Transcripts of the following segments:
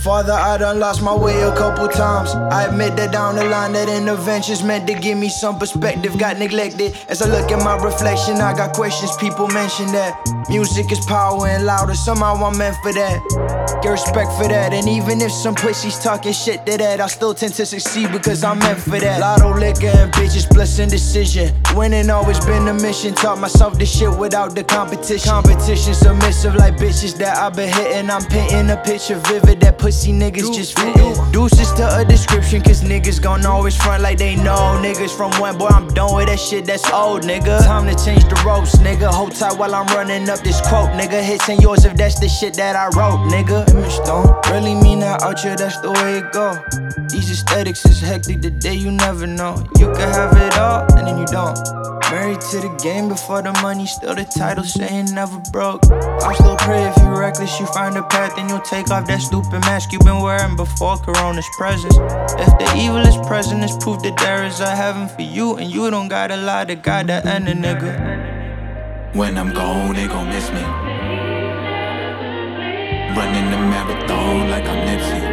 Father, I done lost my way a couple times. I admit that down the line that intervention's meant to give me some perspective got neglected. As I look at my reflection, I got questions, people mention that music is power and louder, somehow I'm meant for that. Get respect for that, and even if some pussies talking shit to that, I still tend to succeed because I'm meant for that. Lotto, liquor, and bitches, blessing decision. Winning always been the mission, taught myself this shit without the competition. Competition submissive like bitches that I've been hitting. I'm painting a picture vivid that pussy niggas just fitting. Deuces to a description, cause niggas gon' always front like they know. Niggas from when, boy, I'm done with that shit, that's old, nigga. Time to change the ropes, nigga. Hold tight while I'm running up this quote, nigga. Hits and yours if that's the shit that I wrote, nigga. Image don't really mean that out here, that's the way it go. These aesthetics is hectic, the day you never know. You can have it all, and then you don't. Married to the game before the money, still the title saying never broke. I still pray if you reckless, you find a path and you'll take off that stupid mask you've been wearing before Corona's presence. If the evil is present, it's proof that there is a heaven for you, and you don't gotta lie to God that end a nigga. When I'm gone, they gon' miss me. Running the marathon like I'm Nipsey.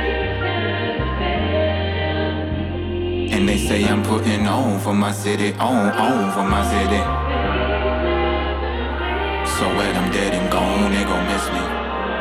And they say I'm putting on for my city, on for my city. So when I'm dead and gone, they gon' miss me.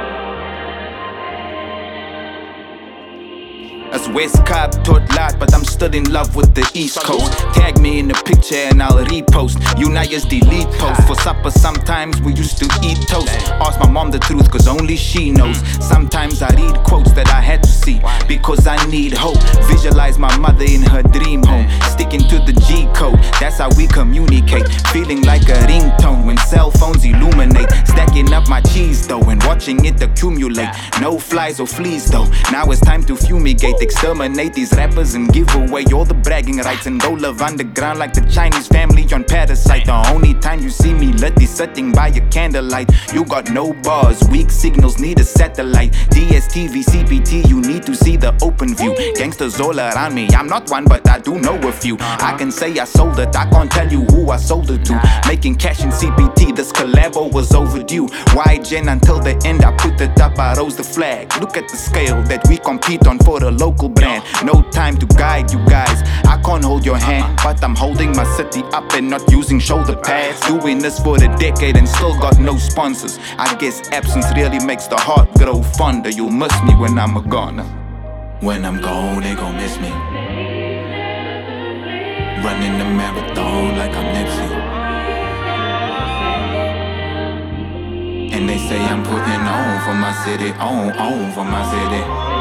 As West Cobb taught lot, but I'm still in love with the East Coast. Tag me in the picture and I'll repost. Unitas delete post. For supper sometimes we used to eat toast. Ask my mom the truth cause only she knows. Sometimes I read quotes that I had to see because I need hope. Visualize my mother in her dream home, sticking to the G code, that's how we communicate. Feeling like a ringtone when cell phones illuminate. Stacking up my cheese though and watching it accumulate. No flies or fleas though, now it's time to fumigate. Exterminate these rappers and give away all the bragging rights, and go live underground like the Chinese family on Parasite. The only time you see me lit is sitting by a candlelight. You got no bars, weak signals, need a satellite. DSTV, CPT, you need to see the open view. Gangsters all around me, I'm not one but I do know a few. I can say I sold it, I can't tell you who I sold it to. Making cash in CPT, this collabo was overdue. YGen until the end, I put it up, I rose the flag. Look at the scale that we compete on for the local brand. No time to guide you guys, I can't hold your hand, but I'm holding my city up and not using shoulder pads. Doing this for a decade and still got no sponsors. I guess absence really makes the heart grow fonder. You'll miss me when I'm a goner. When I'm gone, they gon' miss me. Running the marathon like I'm Nipsey. And they say I'm putting on for my city, on for my city.